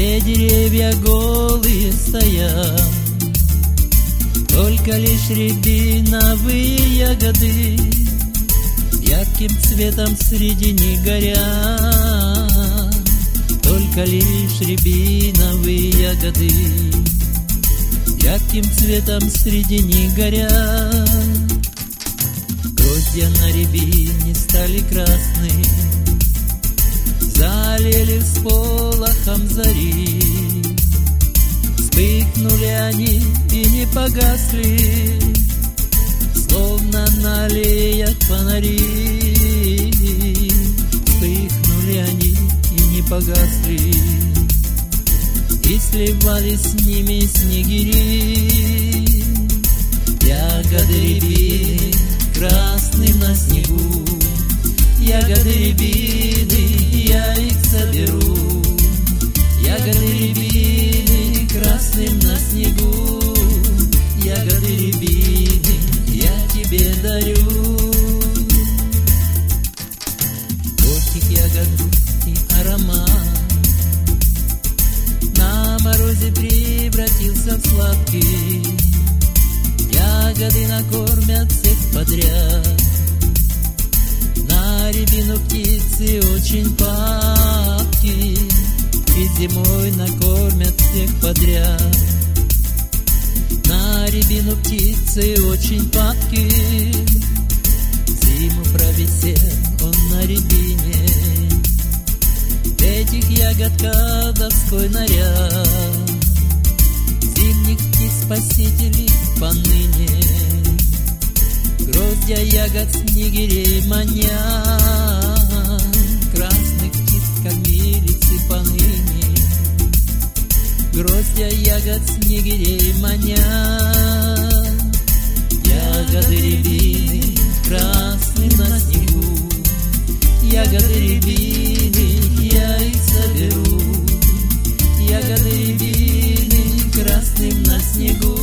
Все деревья голые стоят, только лишь рябиновые ягоды ярким цветом среди них горят. Только лишь рябиновые ягоды ярким цветом среди них горят. Гроздья на рябине стали красны, залили всполохом зари. Вспыхнули они и не погасли, словно на аллеях фонари. Вспыхнули они и не погасли, и сливались с ними снегири. Ягоды рябины красные на снегу, ягоды рябины, я их соберу. Ягоды рябины красным на снегу, ягоды рябины я тебе дарю. Горьких ягод и аромат на морозе превратился в сладкий. Ягоды накормят всех подряд, на рябину птицы очень падки, ведь зимой накормят всех подряд. На рябину птицы очень падки, зиму провисел он на рябине. Этих ягод колдовской наряд зимних птиц спасителей поныне. Гроздья ягод снегирей манят, красных птиц кормилицы поныне. Гроздья ягод снегирей манят. Ягоды рябины красные на снегу, ягоды рябины я их соберу. Ягоды рябины красным на снегу,